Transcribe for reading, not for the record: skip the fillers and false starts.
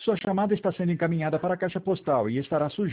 Sua chamada está sendo encaminhada para a caixa postal e estará sujeita